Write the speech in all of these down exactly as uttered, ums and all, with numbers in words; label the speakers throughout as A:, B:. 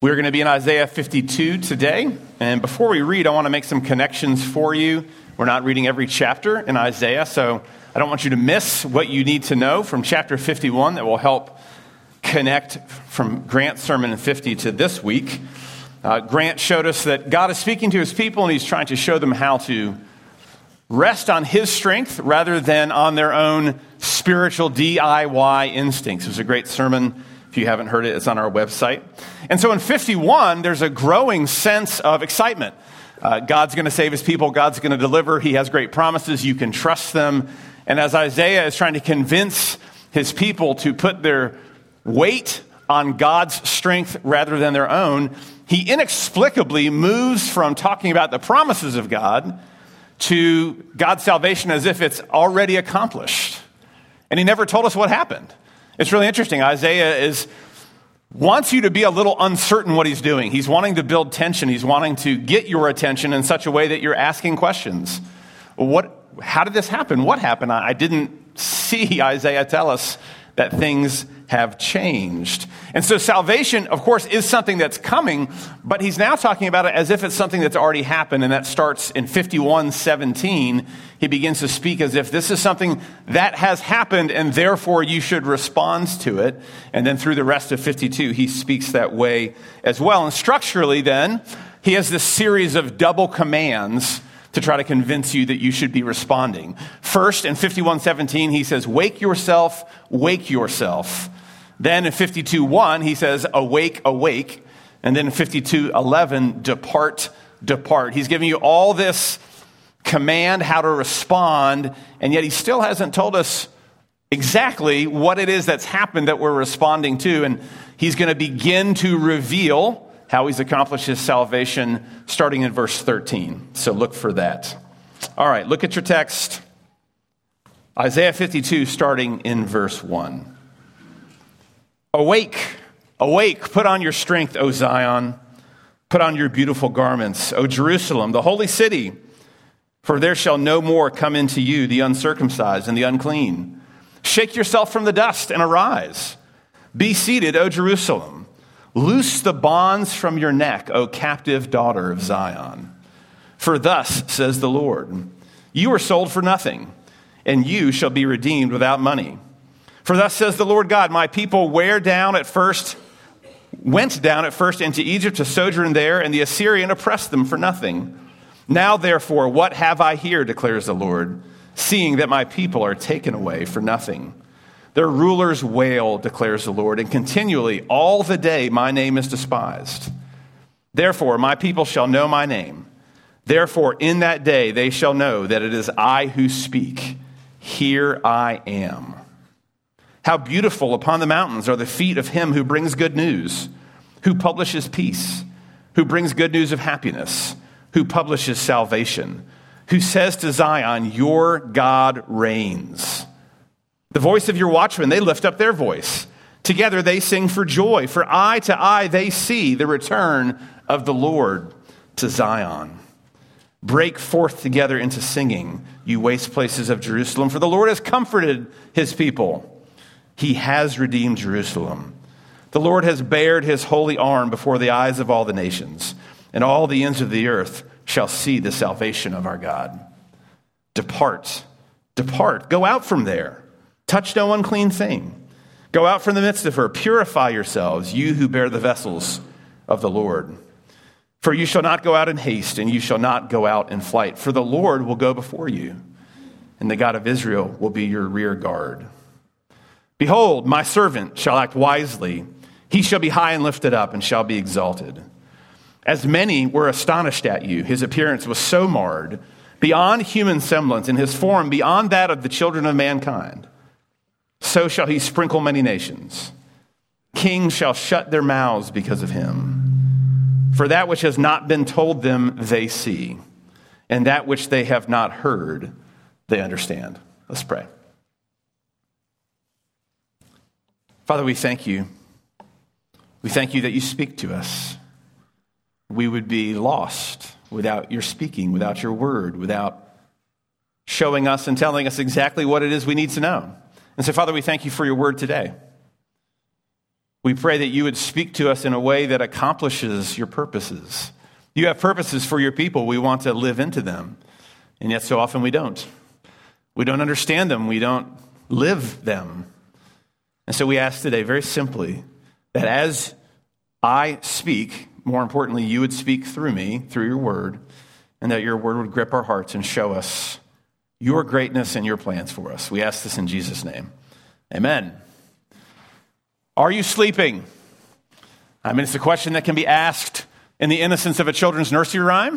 A: We're going to be in Isaiah fifty-two today, and before we read, I want to make some connections for you. We're not reading every chapter in Isaiah, so I don't want you to miss what you need to know from chapter fifty-one that will help connect from Grant's sermon in fifty to this week. Uh, Grant showed us that God is speaking to his people, and he's trying to show them how to rest on his strength rather than on their own spiritual D I Y instincts. It was a great sermon. If you haven't heard it, it's on our website. And so in fifty-one, there's a growing sense of excitement. Uh, God's going to save his people. God's going to deliver. He has great promises. You can trust them. And as Isaiah is trying to convince his people to put their weight on God's strength rather than their own, he inexplicably moves from talking about the promises of God to God's salvation as if it's already accomplished. And he never told us what happened. It's really interesting. Isaiah is wants you to be a little uncertain what he's doing. He's wanting to build tension. He's wanting to get your attention in such a way that you're asking questions. What? How did this happen? What happened? I didn't see Isaiah tell us that things have changed. And so salvation, of course, is something that's coming, but he's now talking about it as if it's something that's already happened, and that starts in fifty-one seventeen. He begins to speak as if this is something that has happened, and therefore you should respond to it. And then through the rest of fifty-two, he speaks that way as well. And structurally then, he has this series of double commands to try to convince you that you should be responding. First, in fifty-one seventeen, he says, wake yourself, wake yourself. Then in fifty-two one, he says, awake, awake. And then in fifty-two eleven, depart, depart. He's giving you all this command how to respond, and yet he still hasn't told us exactly what it is that's happened that we're responding to. And he's going to begin to reveal how he's accomplished his salvation starting in verse thirteen. So look for that. All right, look at your text. Isaiah fifty-two, starting in verse one. Awake, awake, put on your strength, O Zion. Put on your beautiful garments, O Jerusalem, the holy city. For there shall no more come into you the uncircumcised and the unclean. Shake yourself from the dust and arise. Be seated, O Jerusalem. Loose the bonds from your neck, O captive daughter of Zion. For thus says the Lord, you were sold for nothing, and you shall be redeemed without money. For thus says the Lord God, my people wear down at first, went down at first into Egypt to sojourn there, and the Assyrian oppressed them for nothing. Now therefore, what have I here, declares the Lord, seeing that my people are taken away for nothing? Their rulers wail, declares the Lord, and continually all the day my name is despised. Therefore, my people shall know my name. Therefore, in that day they shall know that it is I who speak. Here I am. How beautiful upon the mountains are the feet of him who brings good news, who publishes peace, who brings good news of happiness, who publishes salvation, who says to Zion, your God reigns. The voice of your watchmen, they lift up their voice. Together they sing for joy. For eye to eye they see the return of the Lord to Zion. Break forth together into singing, you waste places of Jerusalem. For the Lord has comforted his people. He has redeemed Jerusalem. The Lord has bared his holy arm before the eyes of all the nations, and all the ends of the earth shall see the salvation of our God. Depart, depart, go out from there. Touch no unclean thing. Go out from the midst of her. Purify yourselves, you who bear the vessels of the Lord. For you shall not go out in haste, and you shall not go out in flight. For the Lord will go before you, and the God of Israel will be your rear guard. Behold, my servant shall act wisely. He shall be high and lifted up, and shall be exalted. As many were astonished at you, his appearance was so marred, beyond human semblance, and his form beyond that of the children of mankind. So shall he sprinkle many nations. Kings shall shut their mouths because of him. For that which has not been told them, they see. And that which they have not heard, they understand. Let's pray. Father, we thank you. We thank you that you speak to us. We would be lost without your speaking, without your word, without showing us and telling us exactly what it is we need to know. And so, Father, we thank you for your word today. We pray that you would speak to us in a way that accomplishes your purposes. You have purposes for your people. We want to live into them. And yet so often we don't. We don't understand them. We don't live them. And so we ask today very simply that as I speak, more importantly, you would speak through me, through your word, and that your word would grip our hearts and show us your greatness and your plans for us. We ask this in Jesus' name. Amen. Are you sleeping? I mean, it's a question that can be asked in the innocence of a children's nursery rhyme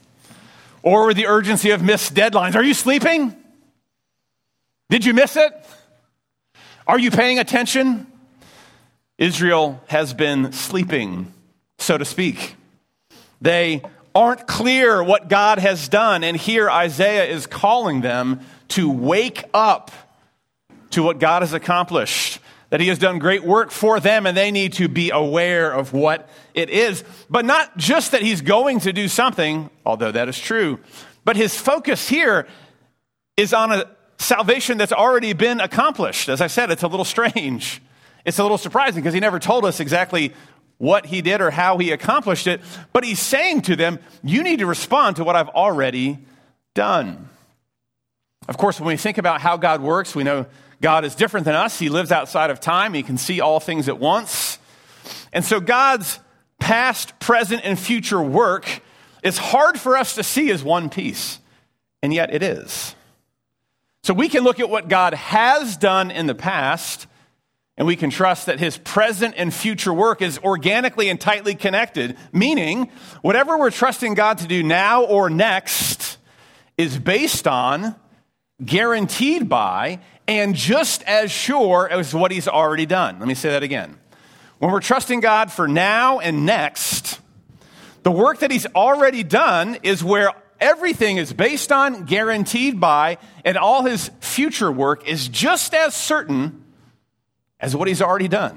A: or with the urgency of missed deadlines. Are you sleeping? Did you miss it? Are you paying attention? Israel has been sleeping, so to speak. They aren't clear what God has done, and here Isaiah is calling them to wake up to what God has accomplished, that he has done great work for them, and they need to be aware of what it is. But not just that he's going to do something, although that is true, but his focus here is on a salvation that's already been accomplished. As I said, it's a little strange. It's a little surprising because he never told us exactly what he did or how he accomplished it, but he's saying to them, you need to respond to what I've already done. Of course, when we think about how God works, we know God is different than us. He lives outside of time. He can see all things at once. And so God's past, present, and future work is hard for us to see as one piece, and yet it is. So we can look at what God has done in the past, and we can trust that his present and future work is organically and tightly connected, meaning whatever we're trusting God to do now or next is based on, guaranteed by, and just as sure as what he's already done. Let me say that again. When we're trusting God for now and next, the work that he's already done is where everything is based on, guaranteed by, and all his future work is just as certain as what he's already done.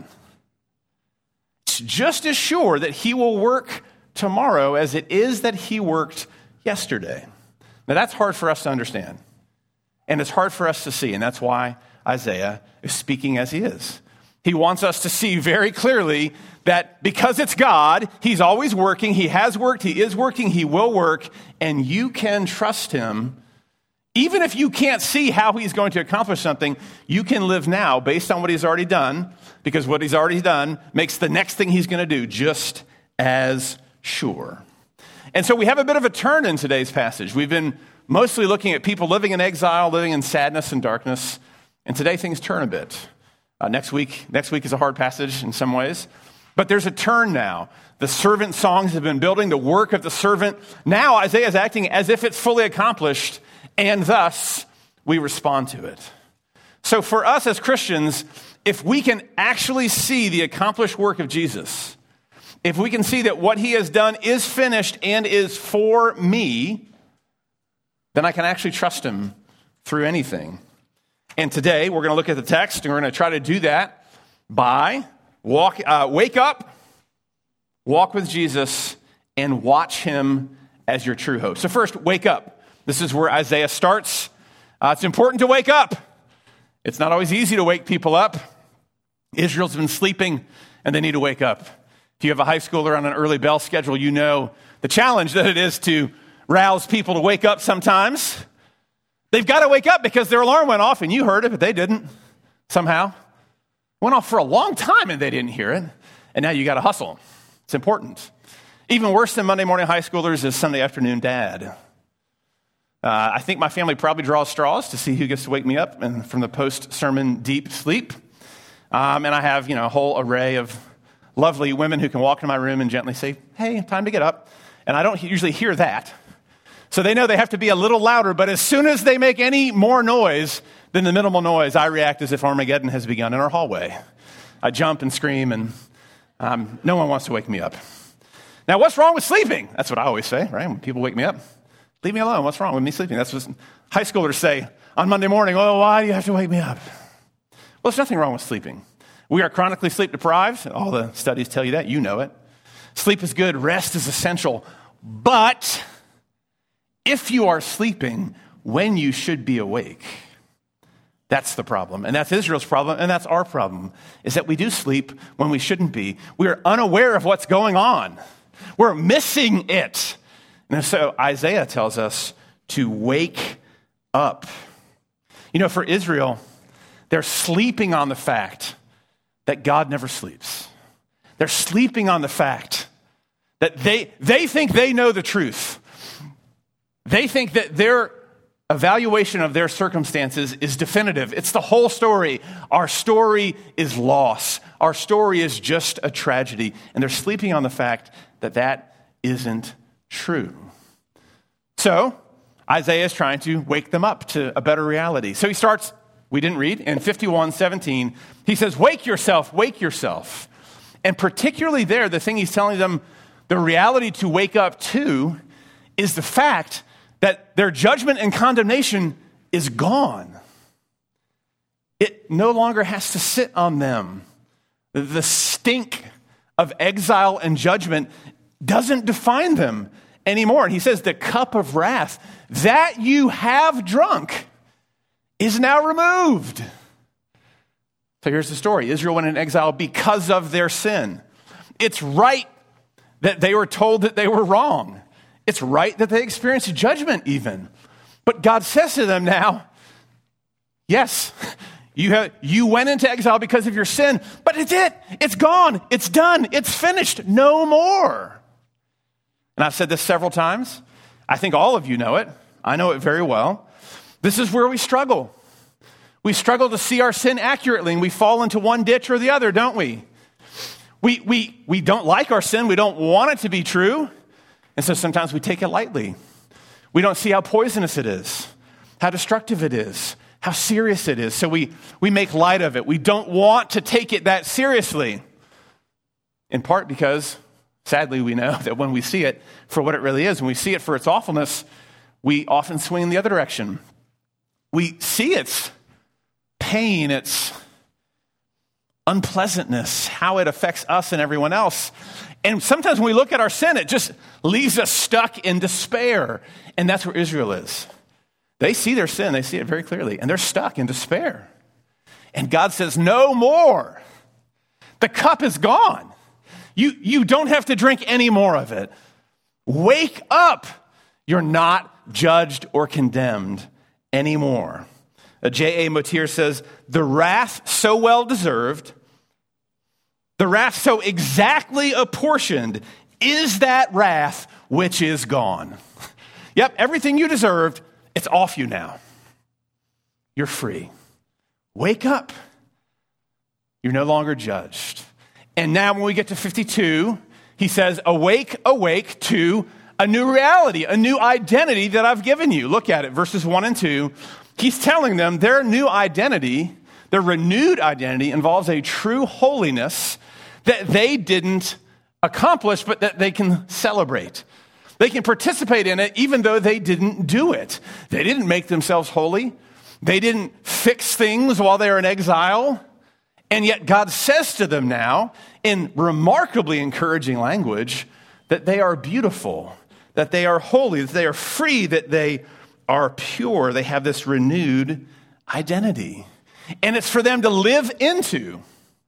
A: It's just as sure that he will work tomorrow as it is that he worked yesterday. Now that's hard for us to understand. And it's hard for us to see. And that's why Isaiah is speaking as he is. He wants us to see very clearly that because it's God, he's always working. He has worked. He is working. He will work. And you can trust him. Even if you can't see how he's going to accomplish something, you can live now based on what he's already done, because what he's already done makes the next thing he's going to do just as sure. And so we have a bit of a turn in today's passage. We've been mostly looking at people living in exile, living in sadness and darkness, and today things turn a bit. Uh, next week, next week is a hard passage in some ways, but there's a turn now. The servant songs have been building, the work of the servant. Now Isaiah is acting as if it's fully accomplished, and thus we respond to it. So for us as Christians, if we can actually see the accomplished work of Jesus, if we can see that what he has done is finished and is for me, then I can actually trust him through anything. And today we're going to look at the text, and we're going to try to do that by walk, uh, wake up, walk with Jesus, and watch him as your true hope. So first, wake up. This is where Isaiah starts. Uh, it's important to wake up. It's not always easy to wake people up. Israel's been sleeping, and they need to wake up. If you have a high schooler on an early bell schedule, you know the challenge that it is to rouse people to wake up sometimes. They've got to wake up because their alarm went off, and you heard it, but they didn't somehow. Went off for a long time, and they didn't hear it. And now you got to hustle. It's important. Even worse than Monday morning high schoolers is Sunday afternoon dad. Uh, I think my family probably draws straws to see who gets to wake me up and from the post-sermon deep sleep. Um, and I have, you know, a whole array of lovely women who can walk into my room and gently say, hey, time to get up. And I don't usually hear that. So they know they have to be a little louder, but as soon as they make any more noise than the minimal noise, I react as if Armageddon has begun in our hallway. I jump and scream, and um, no one wants to wake me up. Now, what's wrong with sleeping? That's what I always say, right? When people wake me up, leave me alone. What's wrong with me sleeping? That's what high schoolers say on Monday morning. Oh, why do you have to wake me up? Well, there's nothing wrong with sleeping. We are chronically sleep deprived. All the studies tell you that. You know it. Sleep is good. Rest is essential. But if you are sleeping when you should be awake, That's the problem. And that's Israel's problem, and that's our problem, is that we do sleep when we shouldn't be. We are unaware of what's going on. We're missing it. And so Isaiah tells us to wake up. You know, for Israel, they're sleeping on the fact that God never sleeps. They're sleeping on the fact that they, they think they know the truth. They think that their evaluation of their circumstances is definitive. It's the whole story. Our story is loss. Our story is just a tragedy. And they're sleeping on the fact that that isn't true. So Isaiah is trying to wake them up to a better reality. So he starts, we didn't read, in fifty-one seventeen, he says, wake yourself, wake yourself. And particularly there, the thing he's telling them, the reality to wake up to is the fact that their judgment and condemnation is gone. It no longer has to sit on them. The stink of exile and judgment doesn't define them anymore. And he says the cup of wrath that you have drunk is now removed. So here's the story. Israel went in exile because of their sin. It's right that they were told that they were wrong. It's right that they experienced judgment even. But God says to them now, yes, you have, you went into exile because of your sin, but it's it. It's gone. It's done. It's finished. No more. And I've said this several times. I think all of you know it. I know it very well. This is where we struggle. We struggle to see our sin accurately, and we fall into one ditch or the other, don't we? We, we, we don't like our sin. We don't want it to be true. And so sometimes we take it lightly. We don't see how poisonous it is, how destructive it is, how serious it is. So we, we make light of it. We don't want to take it that seriously. In part because, sadly, we know that when we see it for what it really is, when we see it for its awfulness, we often swing in the other direction. We see its pain, its unpleasantness, how it affects us and everyone else. And sometimes when we look at our sin, it just leaves us stuck in despair. And that's where Israel is. They see their sin. They see it very clearly. And they're stuck in despair. And God says, no more. The cup is gone. You, you don't have to drink any more of it. Wake up. You're not judged or condemned anymore. J A Motier says, the wrath so well deserved, the wrath so exactly apportioned, is that wrath which is gone. Yep, everything you deserved, it's off you now. You're free. Wake up. You're no longer judged. And now when we get to fifty-two, he says, awake, awake to a new reality, a new identity that I've given you. Look at it, verses one and two. He's telling them their new identity, their renewed identity, involves a true holiness that they didn't accomplish, but that they can celebrate. They can participate in it even though they didn't do it. They didn't make themselves holy. They didn't fix things while they were in exile. And yet God says to them now, in remarkably encouraging language, that they are beautiful, that they are holy, that they are free, that they are pure. They have this renewed identity. And it's for them to live into,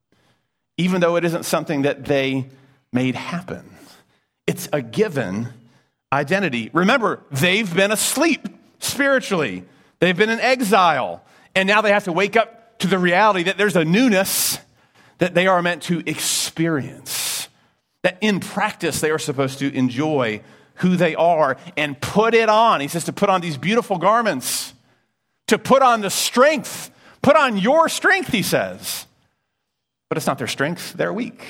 A: even though it isn't something that they made happen. It's a given identity. Remember, they've been asleep spiritually. They've been in exile. And now they have to wake up to the reality that there's a newness that they are meant to experience. That in practice, they are supposed to enjoy who they are and put it on. He says to put on these beautiful garments, to put on the strength, put on your strength, he says. But it's not their strength, they're weak.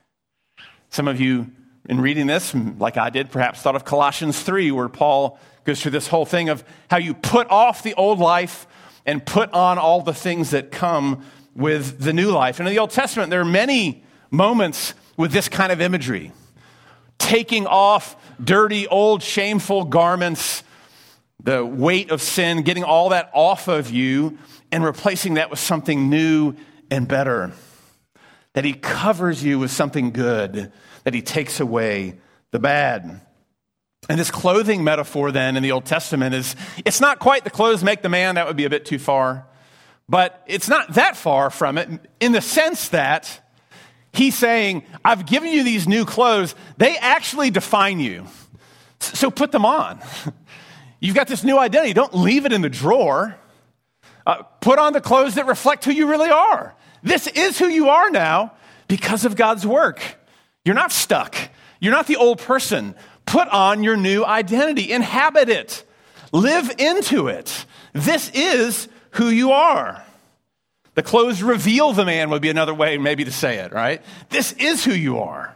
A: Some of you, in reading this, like I did, perhaps thought of Colossians three, where Paul goes through this whole thing of how you put off the old life and put on all the things that come with the new life. And in the Old Testament, there are many moments with this kind of imagery. Taking off dirty, old, shameful garments, the weight of sin, getting all that off of you and replacing that with something new and better. That he covers you with something good, that he takes away the bad. And this clothing metaphor then in the Old Testament is, it's not quite the clothes make the man, that would be a bit too far. But it's not that far from it in the sense that he's saying, I've given you these new clothes. They actually define you. So put them on. You've got this new identity. Don't leave it in the drawer. Uh, put on the clothes that reflect who you really are. This is who you are now because of God's work. You're not stuck. You're not the old person. Put on your new identity. Inhabit it. Live into it. This is who you are. The clothes reveal the man would be another way maybe to say it, right? This is who you are.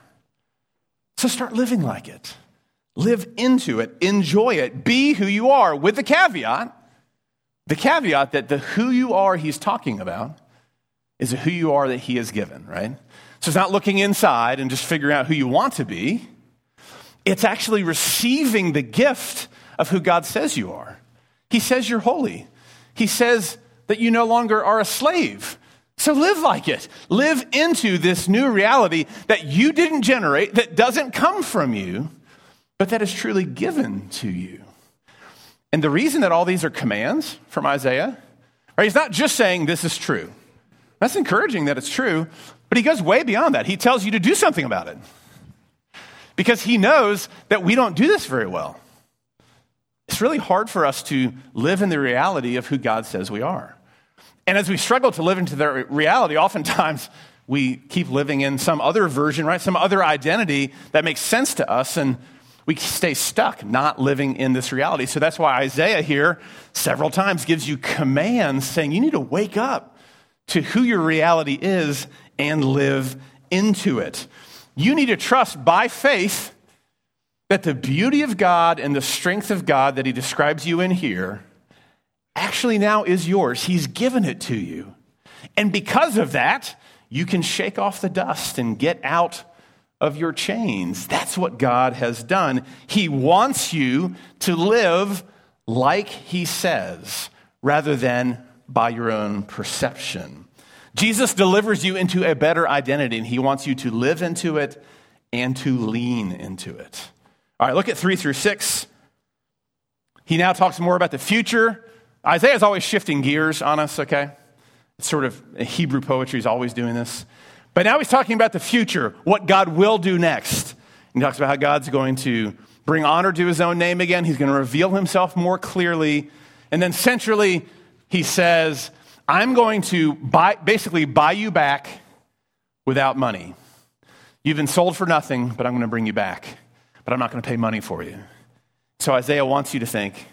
A: So start living like it. Live into it. Enjoy it. Be who you are, with the caveat, the caveat that the who you are he's talking about is a who you are that he has given, right? So it's not looking inside and just figuring out who you want to be. It's actually receiving the gift of who God says you are. He says you're holy. He says that you no longer are a slave. So live like it. Live into this new reality that you didn't generate, that doesn't come from you, but that is truly given to you. And the reason that all these are commands from Isaiah, right? He's not just saying this is true. That's encouraging that it's true, but he goes way beyond that. He tells you to do something about it because he knows that we don't do this very well. It's really hard for us to live in the reality of who God says we are. And as we struggle to live into that reality, oftentimes we keep living in some other version, right? Some other identity that makes sense to us, and we stay stuck not living in this reality. So that's why Isaiah here several times gives you commands saying you need to wake up to who your reality is and live into it. You need to trust by faith that the beauty of God and the strength of God that he describes you in here actually now is yours. He's given it to you. And because of that, you can shake off the dust and get out of your chains. That's what God has done. He wants you to live like he says, rather than by your own perception. Jesus delivers you into a better identity, and he wants you to live into it and to lean into it. All right, look at three through six. He now talks more about the future. Isaiah's always shifting gears on us, okay? It's sort of, Hebrew poetry is always doing this. But now he's talking about the future, what God will do next. He talks about how God's going to bring honor to his own name again. He's going to reveal himself more clearly. And then centrally, he says, I'm going to buy, basically buy you back without money. You've been sold for nothing, but I'm going to bring you back. But I'm not going to pay money for you. So Isaiah wants you to think,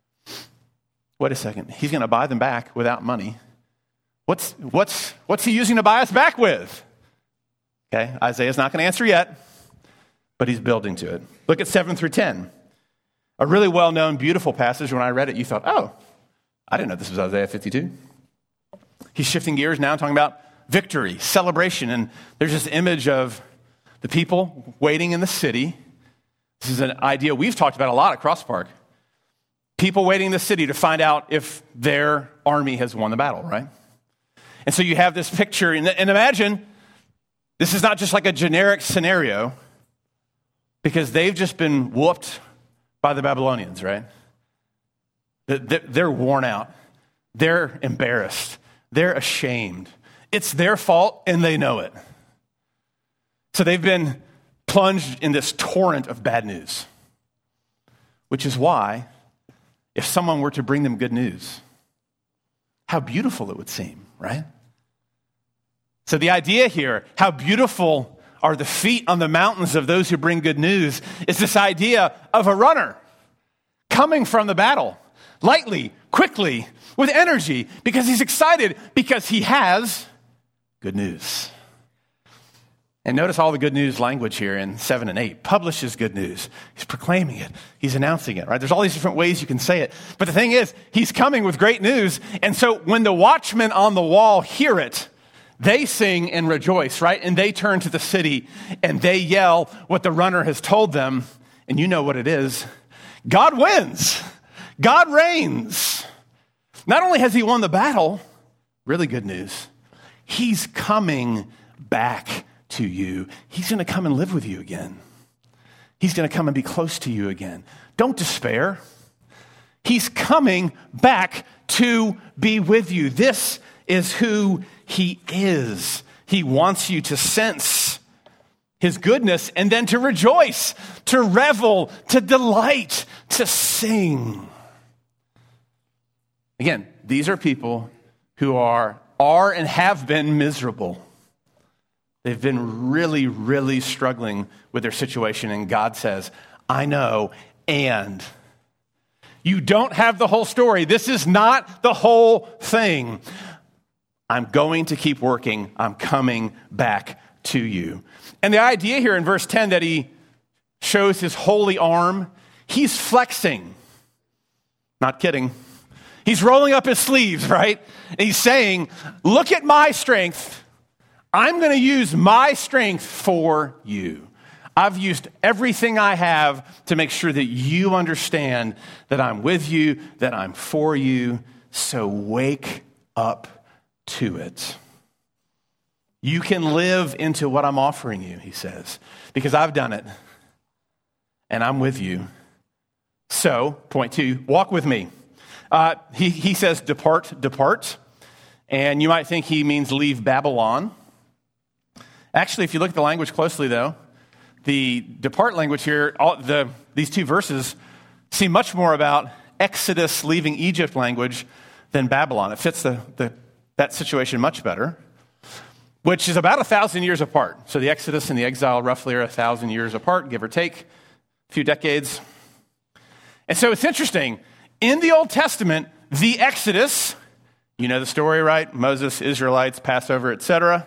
A: wait a second, he's going to buy them back without money. What's, what's, what's he using to buy us back with? Okay, Isaiah's not going to answer yet, but he's building to it. Look at seven through ten. A really well-known, beautiful passage. When I read it, you thought, oh, I didn't know this was Isaiah fifty-two. He's shifting gears now, talking about victory, celebration. And there's this image of the people waiting in the city. This is an idea we've talked about a lot at Cross Park. People waiting in the city to find out if their army has won the battle, right? And so you have this picture, and, and imagine this is not just like a generic scenario because they've just been whooped by the Babylonians, right? They're worn out. They're embarrassed. They're ashamed. It's their fault, and they know it. So they've been plunged in this torrent of bad news, which is why if someone were to bring them good news, how beautiful it would seem, right? So the idea here, how beautiful are the feet on the mountains of those who bring good news, is this idea of a runner coming from the battle, lightly, quickly, with energy, because he's excited, because he has good news. And notice all the good news language here in seven and eight. Publishes good news. He's proclaiming it. He's announcing it, right? There's all these different ways you can say it. But the thing is, he's coming with great news. And so when the watchmen on the wall hear it, they sing and rejoice, right? And they turn to the city and they yell what the runner has told them. And you know what it is. God wins. God reigns. Not only has he won the battle, really good news, he's coming back to you. He's going to come and live with you again. He's going to come and be close to you again. Don't despair. He's coming back to be with you. This is who he is. He wants you to sense his goodness and then to rejoice, to revel, to delight, to sing. Again, these are people who are, are and have been miserable. They've been really, really struggling with their situation, and God says, I know, and you don't have the whole story. This is not the whole thing. I'm going to keep working. I'm coming back to you. And the idea here in verse ten that he shows his holy arm, he's flexing. Not kidding. He's rolling up his sleeves, right? And he's saying, look at my strength. I'm going to use my strength for you. I've used everything I have to make sure that you understand that I'm with you, that I'm for you. So wake up to it. You can live into what I'm offering you, he says, because I've done it and I'm with you. So, point two, walk with me. Uh, he, he says, depart, depart. And you might think he means leave Babylon. Actually, if you look at the language closely, though, the depart language here, all the these two verses seem much more about Exodus leaving Egypt language than Babylon. It fits the, the that situation much better, which is about a thousand years apart. So the Exodus and the exile roughly are a thousand years apart, give or take a few decades. And so it's interesting. In the Old Testament, the Exodus, you know the story, right? Moses, Israelites, Passover, et cetera.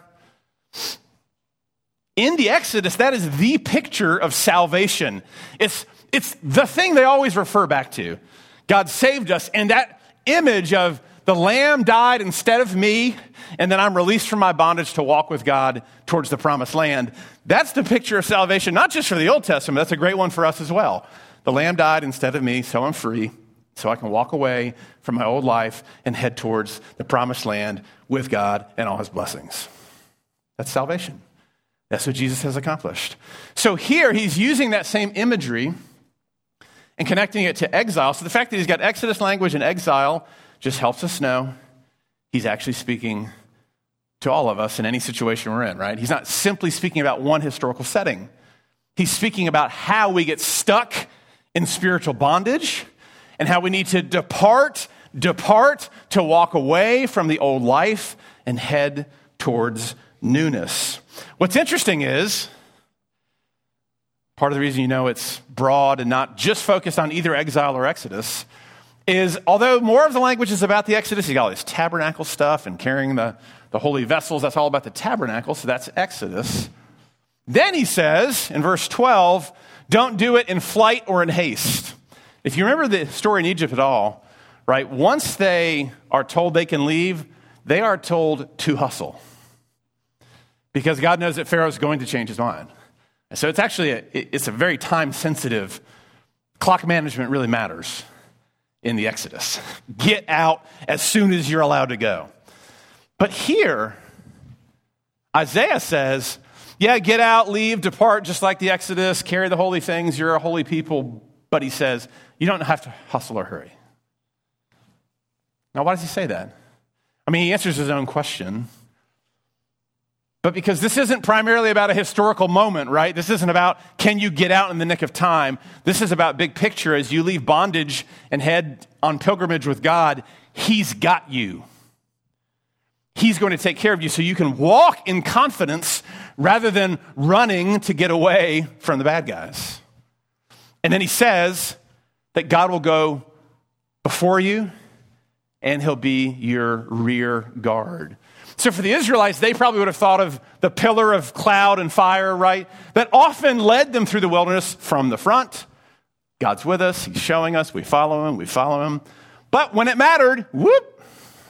A: In the Exodus, that is the picture of salvation. It's, it's the thing they always refer back to. God saved us, and that image of the lamb died instead of me, and then I'm released from my bondage to walk with God towards the promised land. That's the picture of salvation, not just for the Old Testament. That's a great one for us as well. The lamb died instead of me, so I'm free, so I can walk away from my old life and head towards the promised land with God and all his blessings. That's salvation. That's what Jesus has accomplished. So here he's using that same imagery and connecting it to exile. So the fact that he's got Exodus language and exile just helps us know he's actually speaking to all of us in any situation we're in, right? He's not simply speaking about one historical setting. He's speaking about how we get stuck in spiritual bondage and how we need to depart, depart to walk away from the old life and head towards newness. What's interesting is, part of the reason you know it's broad and not just focused on either exile or Exodus, is although more of the language is about the Exodus, you got all this tabernacle stuff and carrying the, the holy vessels, that's all about the tabernacle, so that's Exodus. Then he says, in verse twelve, don't do it in flight or in haste. If you remember the story in Egypt at all, right, once they are told they can leave, they are told to hustle. Because God knows that Pharaoh's going to change his mind. And so it's actually, a, it's a very time-sensitive, clock management really matters in the Exodus. Get out as soon as you're allowed to go. But here, Isaiah says, yeah, get out, leave, depart, just like the Exodus, carry the holy things, you're a holy people. But he says, you don't have to hustle or hurry. Now, why does he say that? I mean, he answers his own question. But because this isn't primarily about a historical moment, right? This isn't about, can you get out in the nick of time? This is about big picture. As you leave bondage and head on pilgrimage with God, he's got you. He's going to take care of you so you can walk in confidence rather than running to get away from the bad guys. And then he says that God will go before you and he'll be your rear guard. So for the Israelites, they probably would have thought of the pillar of cloud and fire, right? That often led them through the wilderness from the front. God's with us. He's showing us. We follow him. We follow him. But when it mattered, whoop,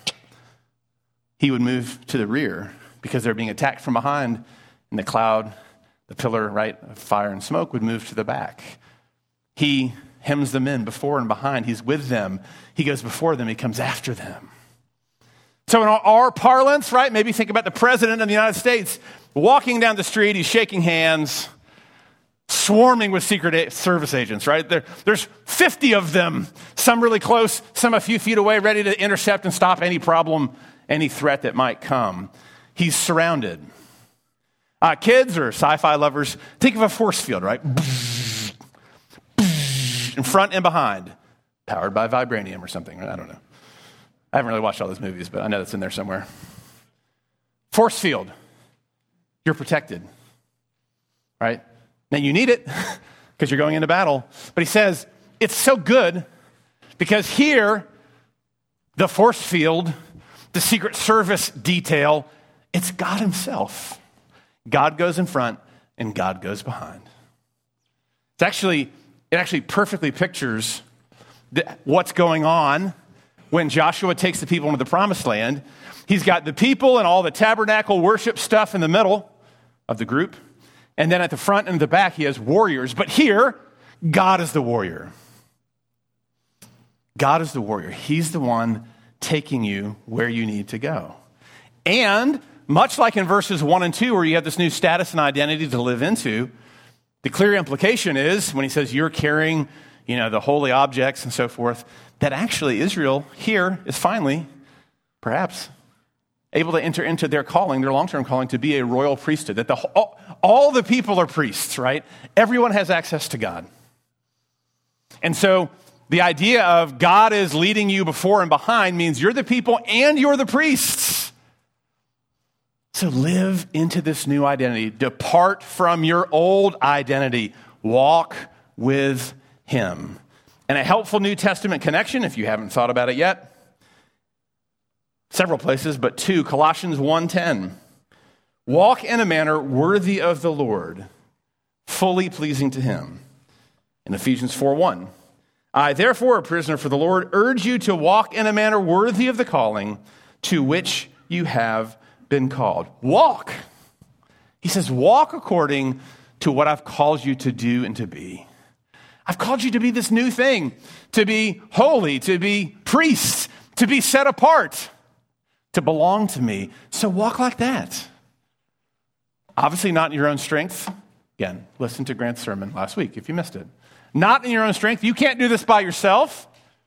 A: he would move to the rear because they're being attacked from behind. And the cloud, the pillar, right, of fire and smoke would move to the back. He hems them in before and behind. He's with them. He goes before them. He comes after them. So in our parlance, right, maybe think about the president of the United States walking down the street, he's shaking hands, swarming with Secret Service agents, right? There, there's fifty of them, some really close, some a few feet away, ready to intercept and stop any problem any threat that might come. He's surrounded. Uh, kids or sci-fi lovers, think of a force field, right? In front and behind, powered by vibranium or something. I don't know. I haven't really watched all those movies, but I know it's in there somewhere. Force field. You're protected, right? Now you need it because you're going into battle. But he says, it's so good because here, the force field, the Secret Service detail, it's God himself. God goes in front and God goes behind. It's actually, it actually perfectly pictures the, what's going on when Joshua takes the people into the promised land. He's got the people and all the tabernacle worship stuff in the middle of the group. And then at the front and the back, he has warriors. But here, God is the warrior. God is the warrior. He's the one taking you where you need to go. And much like in verses one and two, where you have this new status and identity to live into, the clear implication is when he says you're carrying, you know, the holy objects and so forth, that actually Israel here is finally, perhaps, able to enter into their calling, their long-term calling, to be a royal priesthood. That the all, all the people are priests, right? Everyone has access to God. And so the idea of God is leading you before and behind means you're the people and you're the priests. So live into this new identity. Depart from your old identity. Walk with him. And a helpful New Testament connection, if you haven't thought about it yet, several places, but two, Colossians one ten. Walk in a manner worthy of the Lord, fully pleasing to him. In Ephesians four one. I, therefore, a prisoner for the Lord, urge you to walk in a manner worthy of the calling to which you have been called. Walk. He says, walk according to what I've called you to do and to be. I've called you to be this new thing, to be holy, to be priests, to be set apart, to belong to me. So walk like that. Obviously not in your own strength. Again, listen to Grant's sermon last week if you missed it. Not in your own strength. You can't do this by yourself.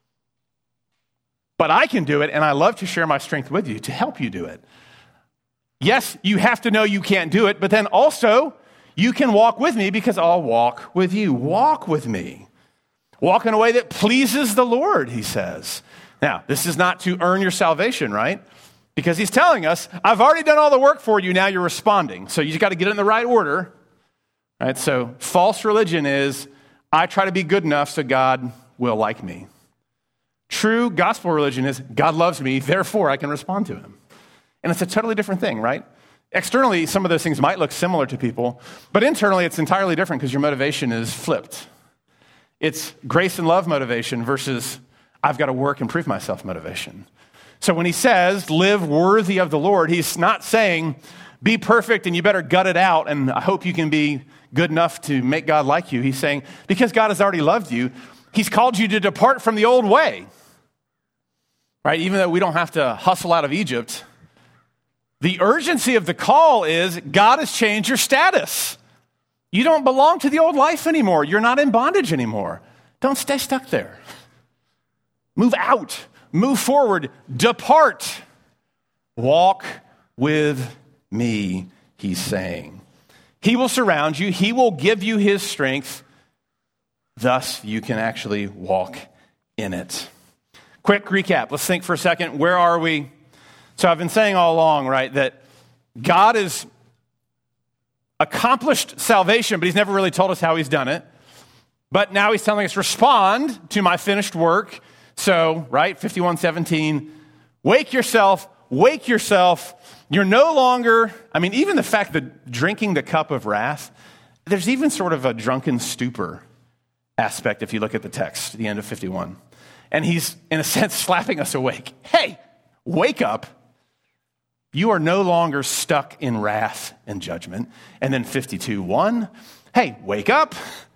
A: But I can do it, and I love to share my strength with you to help you do it. Yes, you have to know you can't do it, but then also you can walk with me because I'll walk with you. Walk with me. Walk in a way that pleases the Lord, he says. Now, this is not to earn your salvation, right? Because he's telling us, I've already done all the work for you, now you're responding. So you just got to get it in the right order. Right? So false religion is, I try to be good enough so God will like me. True gospel religion is, God loves me, therefore I can respond to him. And it's a totally different thing, right? Externally, some of those things might look similar to people, but internally it's entirely different because your motivation is flipped. It's grace and love motivation versus I've got to work and prove myself motivation. So when he says, live worthy of the Lord, he's not saying, be perfect and you better gut it out and I hope you can be good enough to make God like you. He's saying, because God has already loved you, he's called you to depart from the old way. Right? Even though we don't have to hustle out of Egypt, the urgency of the call is God has changed your status. You don't belong to the old life anymore. You're not in bondage anymore. Don't stay stuck there. Move out. Move forward. Depart. Walk with me, he's saying. He will surround you. He will give you his strength. Thus, you can actually walk in it. Quick recap. Let's think for a second. Where are we? So I've been saying all along, right, that God has accomplished salvation, but he's never really told us how he's done it. But now he's telling us, respond to my finished work. So, right, fifty-one seventeen, wake yourself, wake yourself. You're no longer, I mean, even the fact that drinking the cup of wrath, there's even sort of a drunken stupor aspect if you look at the text, the end of fifty-one. And he's, in a sense, slapping us awake. Hey, wake up. You are no longer stuck in wrath and judgment. And then fifty-two one, hey, wake up.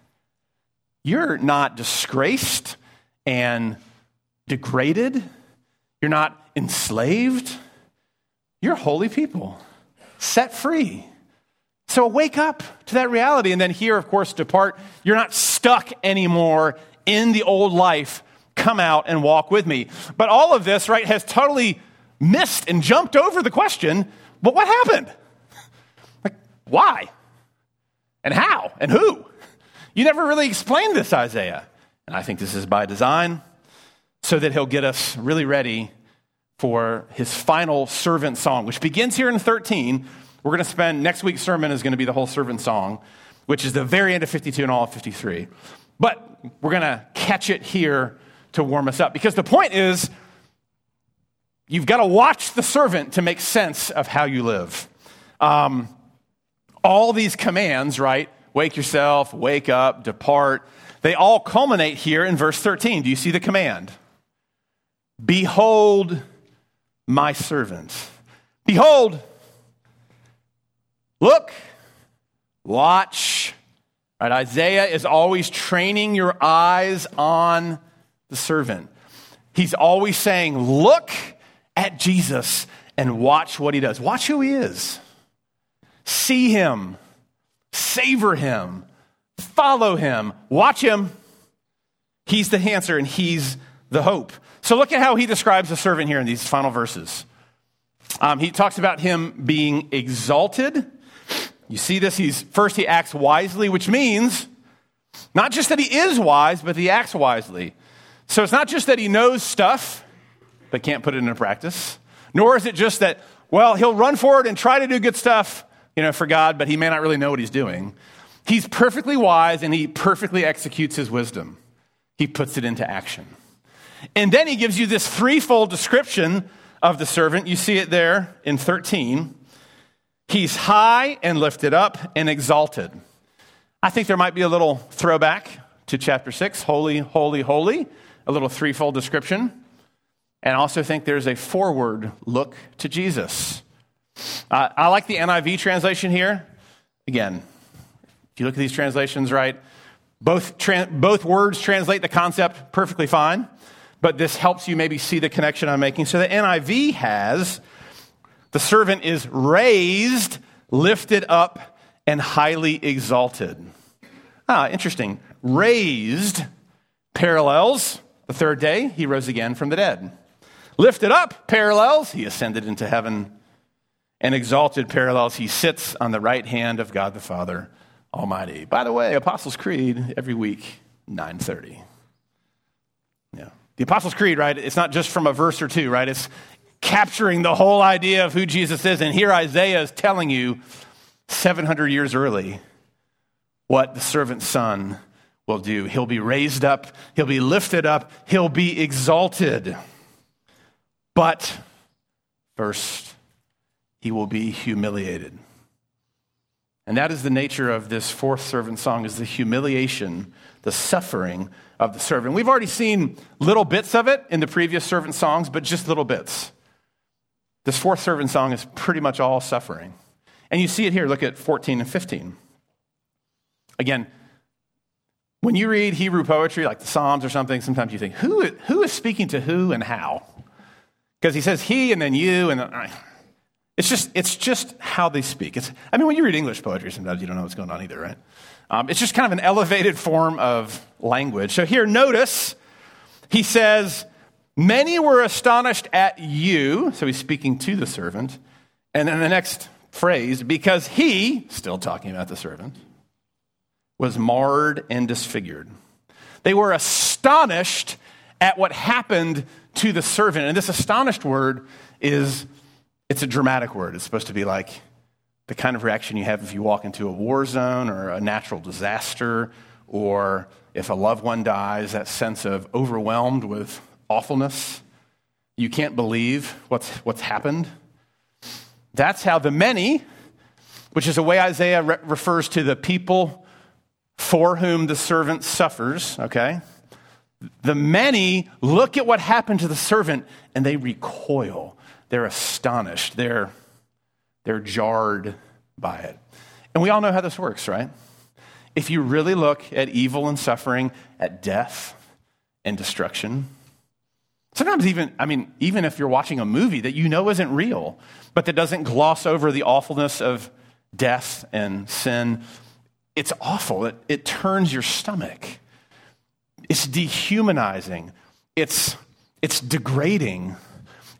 A: You're not disgraced and degraded. You're not enslaved. You're holy people, set free. So wake up to that reality. And then here, of course, depart. You're not stuck anymore in the old life. Come out and walk with me. But all of this, right, has totally missed and jumped over the question, but what happened? Like, why? And how? And who? You never really explained this, Isaiah. And I think this is by design, so that he'll get us really ready for his final servant song, which begins here in thirteen. We're going to spend, next week's sermon is going to be the whole servant song, which is the very end of fifty-two and all of fifty-three. But we're going to catch it here to warm us up, because the point is, you've got to watch the servant to make sense of how you live. Um, all these commands, right? Wake yourself, wake up, depart. They all culminate here in verse thirteen. Do you see the command? Behold my servant. Behold, look, watch. Right? Isaiah is always training your eyes on the servant. He's always saying, look at Jesus and watch what he does. Watch who he is. See him. Savor him. Follow him. Watch him. He's the answer and he's the hope. So look at how he describes the servant here in these final verses. Um, he talks about him being exalted. You see this? He's first he acts wisely, which means not just that he is wise, but he acts wisely. So it's not just that he knows stuff, but can't put it into practice. Nor is it just that, well, he'll run forward and try to do good stuff, you know, for God, but he may not really know what he's doing. He's perfectly wise and he perfectly executes his wisdom. He puts it into action. And then he gives you this threefold description of the servant. You see it there in thirteen. He's high and lifted up and exalted. I think there might be a little throwback to chapter six, holy, holy, holy, a little threefold description. And I also think there's a forward look to Jesus. Uh, I like the N I V translation here. Again, if you look at these translations, right, both, tra- both words translate the concept perfectly fine. But this helps you maybe see the connection I'm making. So the N I V has, the servant is raised, lifted up, and highly exalted. Ah, interesting. Raised parallels the third day, he rose again from the dead. Lifted up parallels, he ascended into heaven. And exalted parallels, he sits on the right hand of God the Father Almighty. By the way, Apostles' Creed every week, nine thirty. Yeah. The Apostles' Creed, right, it's not just from a verse or two, right? It's capturing the whole idea of who Jesus is. And here Isaiah is telling you seven hundred years early what the servant son will do. He'll be raised up. He'll be lifted up. He'll be exalted. But first, he will be humiliated. And that is the nature of this fourth servant song, is the humiliation, the suffering of the servant. We've already seen little bits of it in the previous servant songs, but just little bits. This fourth servant song is pretty much all suffering. And you see it here. Look at fourteen and fifteen. Again, when you read Hebrew poetry, like the Psalms or something, sometimes you think, who, who is speaking to who and how? Because he says he and then you, and then, it's just it's just how they speak. It's, I mean, when you read English poetry, sometimes you don't know what's going on either, right? Um, it's just kind of an elevated form of language. So here, notice, he says, many were astonished at you. So he's speaking to the servant. And then the next phrase, because he, still talking about the servant, was marred and disfigured. They were astonished at what happened to the servant. And this astonished word is, it's a dramatic word. It's supposed to be like the kind of reaction you have if you walk into a war zone or a natural disaster, or if a loved one dies, that sense of overwhelmed with awfulness. You can't believe what's what's happened. That's how the many, which is a way Isaiah re- refers to the people for whom the servant suffers, okay? The many look at what happened to the servant and they recoil. They're astonished. They're, they're jarred by it. And we all know how this works, right? If you really look at evil and suffering, at death and destruction, sometimes even, I mean, even if you're watching a movie that you know isn't real, but that doesn't gloss over the awfulness of death and sin, it's awful. It, it turns your stomach. It's dehumanizing. It's, it's degrading.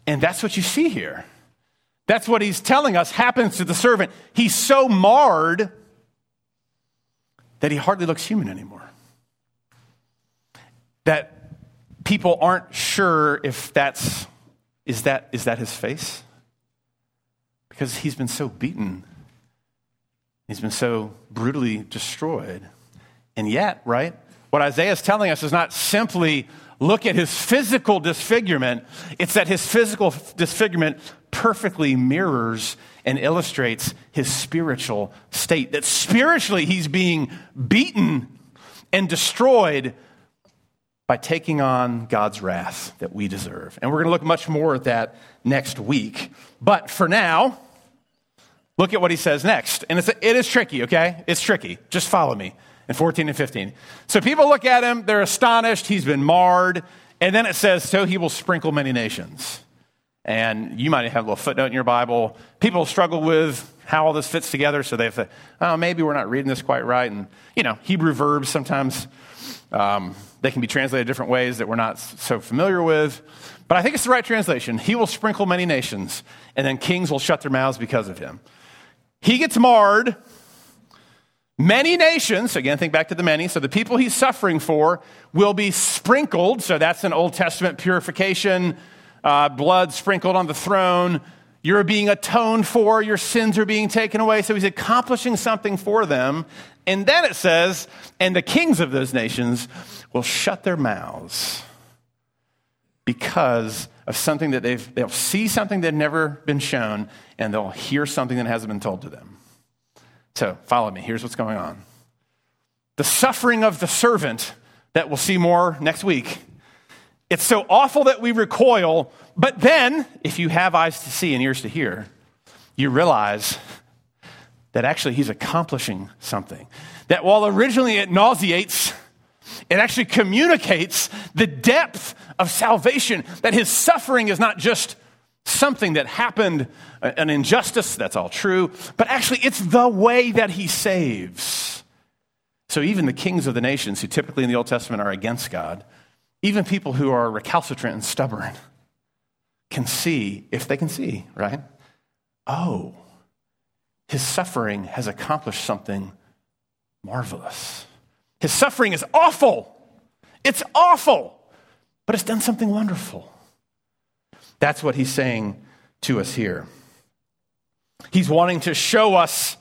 A: And that's what you see here. That's what he's telling us happens to the servant. He's so marred that he hardly looks human anymore. That people aren't sure if that's, is that, is that his face? Because he's been so beaten. He's been so brutally destroyed. And yet, right, what Isaiah is telling us is not simply look at his physical disfigurement. It's that his physical disfigurement perfectly mirrors and illustrates his spiritual state. That spiritually he's being beaten and destroyed by taking on God's wrath that we deserve. And we're going to look much more at that next week. But for now, look at what he says next. And it's, it is tricky, okay? It's tricky. Just follow me in fourteen and fifteen. So people look at him, they're astonished, he's been marred. And then it says, so he will sprinkle many nations. And you might have a little footnote in your Bible. People struggle with how all this fits together, so they say, oh, maybe we're not reading this quite right. And, you know, Hebrew verbs sometimes, um, they can be translated different ways that we're not so familiar with. But I think it's the right translation. He will sprinkle many nations, and then kings will shut their mouths because of him. He gets marred. Many nations, again, think back to the many, so the people he's suffering for will be sprinkled. So that's an Old Testament purification, uh, blood sprinkled on the throne. You're being atoned for, your sins are being taken away. So he's accomplishing something for them. And then it says, and the kings of those nations will shut their mouths because of something that they've, they'll see something they've never been shown, and they'll hear something that hasn't been told to them. So follow me. Here's what's going on. The suffering of the servant that we'll see more next week. It's so awful that we recoil, but then if you have eyes to see and ears to hear, you realize that actually he's accomplishing something. That while originally it nauseates, it actually communicates the depth of salvation, that his suffering is not just something that happened, an injustice, that's all true, but actually it's the way that he saves. So even the kings of the nations, who typically in the Old Testament are against God, even people who are recalcitrant and stubborn, can see, if they can see, right? Oh, his suffering has accomplished something marvelous. His suffering is awful. It's awful, but it's done something wonderful. That's what he's saying to us here. He's wanting to show us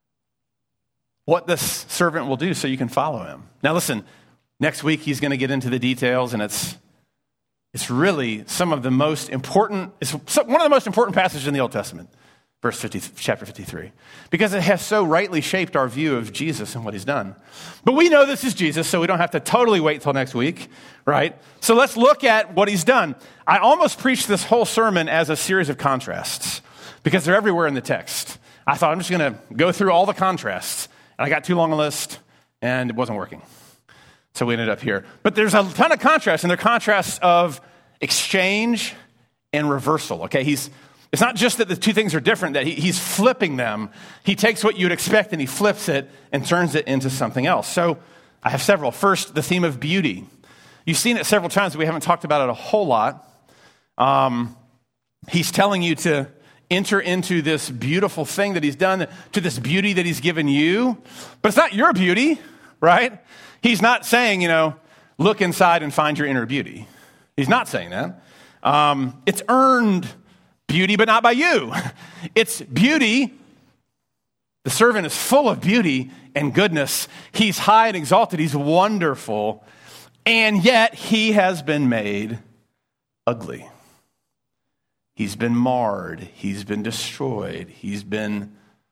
A: what this servant will do so you can follow him. Now listen, next week he's going to get into the details, and it's it's really some of the most important, it's one of the most important passages in the Old Testament, verse fifty, chapter fifty-three, because it has so rightly shaped our view of Jesus and what he's done. But we know this is Jesus, so we don't have to totally wait till next week, right? So let's look at what he's done. I almost preached this whole sermon as a series of contrasts because they're everywhere in the text. I thought I'm just going to go through all the contrasts, and I got too long a list, and it wasn't working. So we ended up here. But there's a ton of contrasts, and they're contrasts of exchange and reversal, okay? He's It's not just that the two things are different, that he, he's flipping them. He takes what you'd expect and he flips it and turns it into something else. So I have several. First, the theme of beauty. You've seen it several times. We haven't talked about it a whole lot. Um, he's telling you to enter into this beautiful thing that he's done, to this beauty that he's given you. But it's not your beauty, right? He's not saying, you know, look inside and find your inner beauty. He's not saying that. Um, it's earned beauty, but not by you. It's beauty. The servant is full of beauty and goodness. He's high and exalted. He's wonderful. And yet he has been made ugly. He's been marred. He's been destroyed. He's been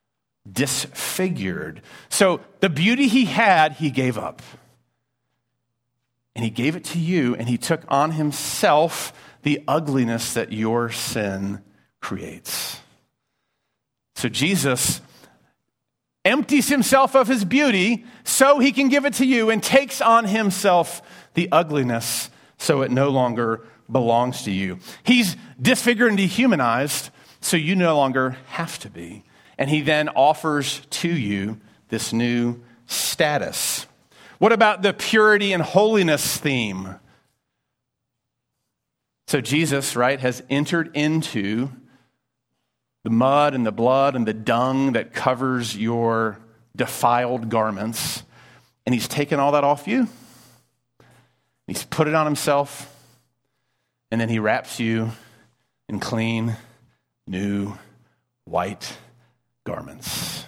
A: disfigured. So the beauty he had, he gave up. And he gave it to you, and he took on himself the ugliness that your sin creates. So Jesus empties himself of his beauty so he can give it to you, and takes on himself the ugliness so it no longer belongs to you. He's disfigured and dehumanized so you no longer have to be. And he then offers to you this new status. What about the purity and holiness theme? So Jesus, right, has entered into the mud and the blood and the dung that covers your defiled garments, and he's taken all that off you. He's put it on himself, and then he wraps you in clean, new, white garments.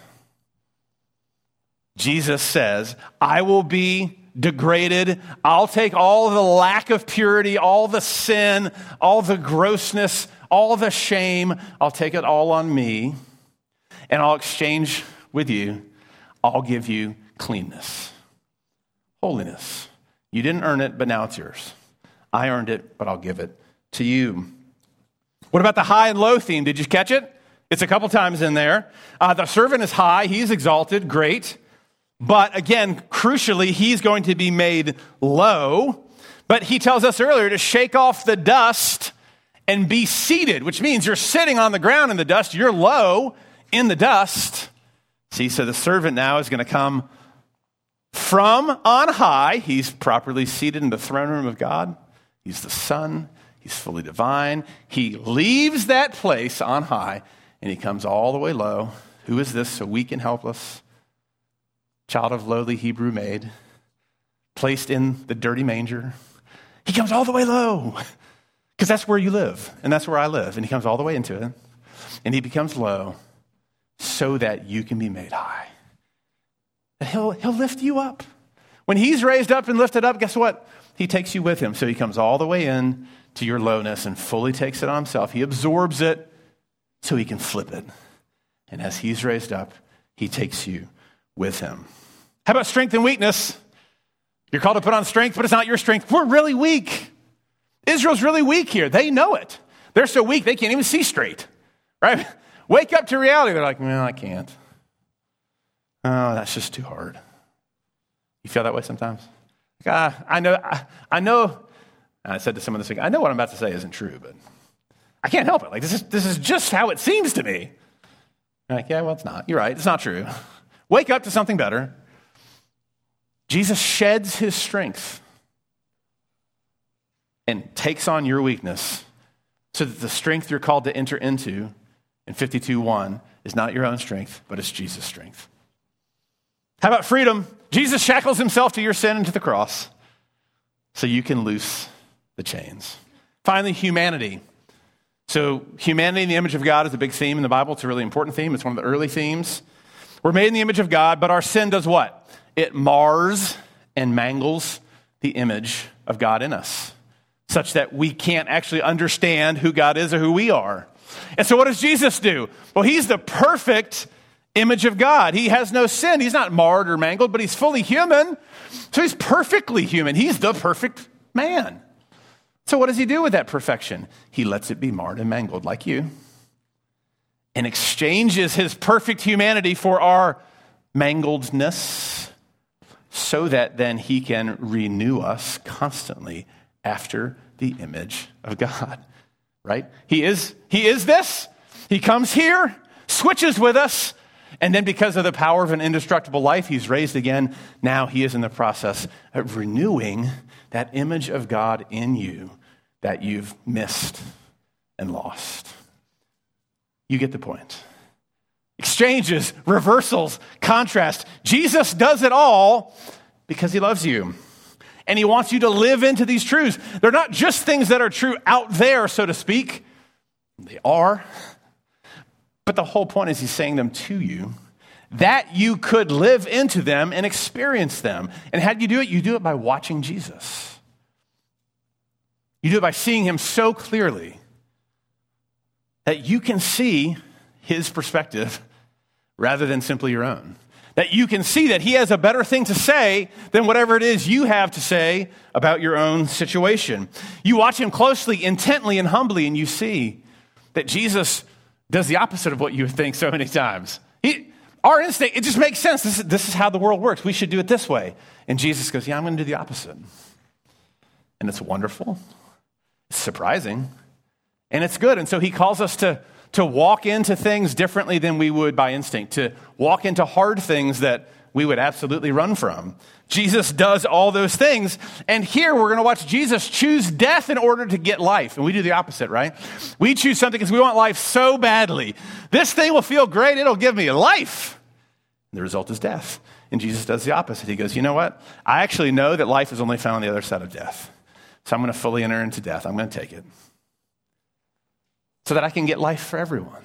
A: Jesus says, I will be degraded. I'll take all the lack of purity, all the sin, all the grossness, all the shame. I'll take it all on me, and I'll exchange with you. I'll give you cleanness, holiness. You didn't earn it, but now it's yours. I earned it, but I'll give it to you. What about the high and low theme? Did you catch it? It's a couple times in there. Uh, the servant is high. He's exalted. Great. But again, crucially, he's going to be made low. But he tells us earlier to shake off the dust and be seated, which means you're sitting on the ground in the dust. You're low in the dust. See, so the servant now is going to come from on high. He's properly seated in the throne room of God. He's the Son. He's fully divine. He leaves that place on high, and he comes all the way low. Who is this? So weak and helpless, child of lowly Hebrew maid, placed in the dirty manger. He comes all the way low, because that's where you live, and that's where I live. And he comes all the way into it, and he becomes low so that you can be made high. He'll, he'll lift you up. When he's raised up and lifted up, guess what? He takes you with him. So he comes all the way in to your lowness and fully takes it on himself. He absorbs it so he can flip it. And as he's raised up, he takes you with him. How about strength and weakness? You're called to put on strength, but it's not your strength. We're really weak. Israel's really weak here. They know it. They're so weak, they can't even see straight, right? Wake up to reality. They're like, no, I can't. Oh, that's just too hard. You feel that way sometimes? Like, ah, I know, I, I know, I said to someone this week, I know what I'm about to say isn't true, but I can't help it. Like, this is, this is just how it seems to me. I'm like, yeah, well, it's not. You're right. It's not true. Wake up to something better. Jesus sheds his strength and takes on your weakness so that the strength you're called to enter into in fifty-two one is not your own strength, but it's Jesus' strength. How about freedom? Jesus shackles himself to your sin and to the cross so you can loose the chains. Finally, humanity. So humanity in the image of God is a big theme in the Bible. It's a really important theme. It's one of the early themes. We're made in the image of God, but our sin does what? It mars and mangles the image of God in us, such that we can't actually understand who God is or who we are. And so what does Jesus do? Well, he's the perfect image of God. He has no sin. He's not marred or mangled, but he's fully human. So he's perfectly human. He's the perfect man. So what does he do with that perfection? He lets it be marred and mangled like you and exchanges his perfect humanity for our mangledness so that then he can renew us constantly after the image of God, right? He is, he is this. He comes here, switches with us, and then because of the power of an indestructible life, he's raised again. Now he is in the process of renewing that image of God in you that you've missed and lost. You get the point. Exchanges, reversals, contrast. Jesus does it all because he loves you. And he wants you to live into these truths. They're not just things that are true out there, so to speak. They are. But the whole point is he's saying them to you that you could live into them and experience them. And how do you do it? You do it by watching Jesus. You do it by seeing him so clearly that you can see his perspective rather than simply your own. That you can see that he has a better thing to say than whatever it is you have to say about your own situation. You watch him closely, intently, and humbly, and you see that Jesus does the opposite of what you think so many times. He, our instinct, it just makes sense. This is, this is how the world works. We should do it this way. And Jesus goes, yeah, I'm going to do the opposite. And it's wonderful. It's surprising. And it's good. And so he calls us to, to walk into things differently than we would by instinct, to walk into hard things that we would absolutely run from. Jesus does all those things. And here we're going to watch Jesus choose death in order to get life. And we do the opposite, right? We choose something because we want life so badly. This thing will feel great. It'll give me life. And the result is death. And Jesus does the opposite. He goes, you know what? I actually know that life is only found on the other side of death. So I'm going to fully enter into death. I'm going to take it so that I can get life for everyone.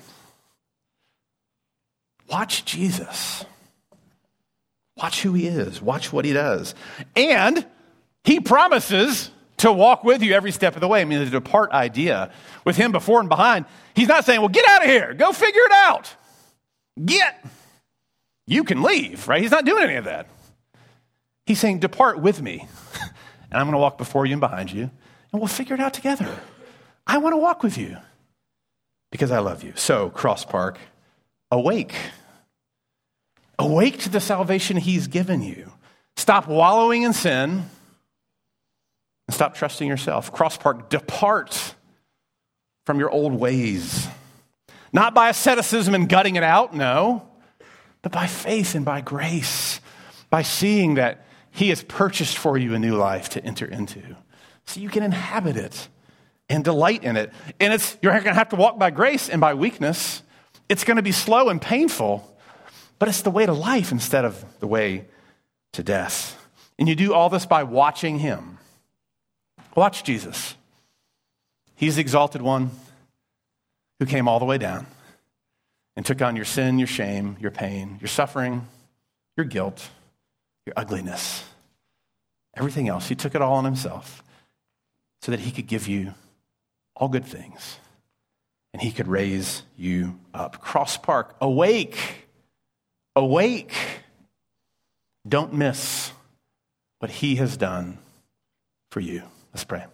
A: Watch Jesus. Watch who he is. Watch what he does. And he promises to walk with you every step of the way. I mean, the depart idea with him before and behind. He's not saying, well, get out of here. Go figure it out. Get. You can leave, right? He's not doing any of that. He's saying, depart with me. And I'm going to walk before you and behind you. And we'll figure it out together. I want to walk with you because I love you. So, Cross Park, awake. Awake to the salvation he's given you. Stop wallowing in sin and stop trusting yourself. Cross Park, depart from your old ways. Not by asceticism and gutting it out, no, but by faith and by grace, by seeing that he has purchased for you a new life to enter into so you can inhabit it and delight in it. And it's you're going to have to walk by grace and by weakness. It's going to be slow and painful, but it's the way to life instead of the way to death. And you do all this by watching him. Watch Jesus. He's the exalted one who came all the way down and took on your sin, your shame, your pain, your suffering, your guilt, your ugliness, everything else. He took it all on himself so that he could give you all good things and he could raise you up. Cross Park, awake. Awake. Don't miss what he has done for you. Let's pray.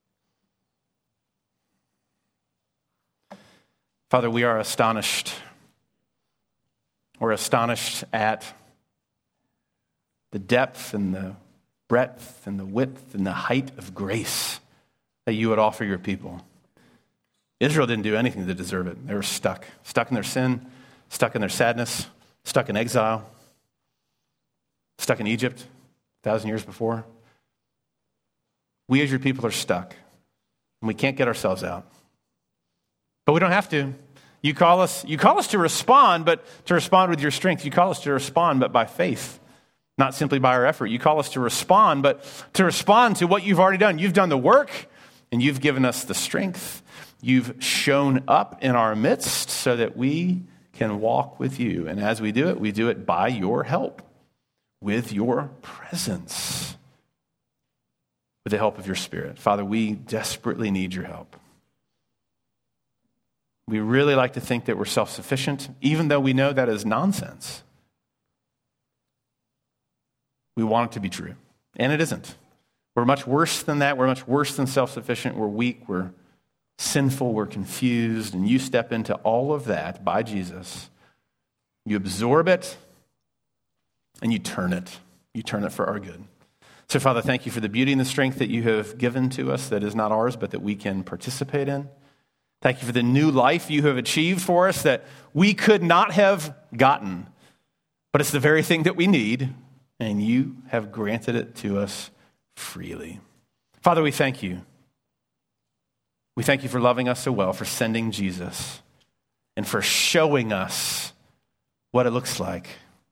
A: Father, we are astonished. We're astonished at the depth and the breadth and the width and the height of grace that you would offer your people. Israel didn't do anything to deserve it. They were stuck, stuck in their sin, stuck in their sadness, stuck in exile, stuck in Egypt a thousand years before. We as your people are stuck, and we can't get ourselves out. But we don't have to. You call us, you call us to respond, but to respond with your strength. You call us to respond, but by faith, not simply by our effort. You call us to respond, but to respond to what you've already done. You've done the work, and you've given us the strength. You've shown up in our midst so that we can walk with you. And as we do it, we do it by your help, with your presence, with the help of your Spirit. Father, we desperately need your help. We really like to think that we're self-sufficient, even though we know that is nonsense. We want it to be true, and it isn't. We're much worse than that. We're much worse than self-sufficient. We're weak. We're sinful. We're confused. And you step into all of that by Jesus. You absorb it, and you turn it. You turn it for our good. So, Father, thank you for the beauty and the strength that you have given to us that is not ours, but that we can participate in. Thank you for the new life you have achieved for us that we could not have gotten, but it's the very thing that we need, and you have granted it to us freely. Father, we thank you. We thank you for loving us so well, for sending Jesus, and for showing us what it looks like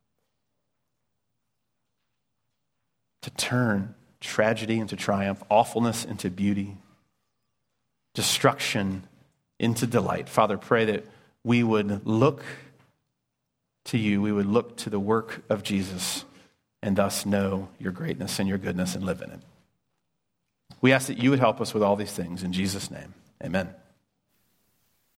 A: to turn tragedy into triumph, awfulness into beauty, destruction into delight. Father, pray that we would look to you, we would look to the work of Jesus, and thus know your greatness and your goodness and live in it. We ask that you would help us with all these things. In Jesus' name, amen.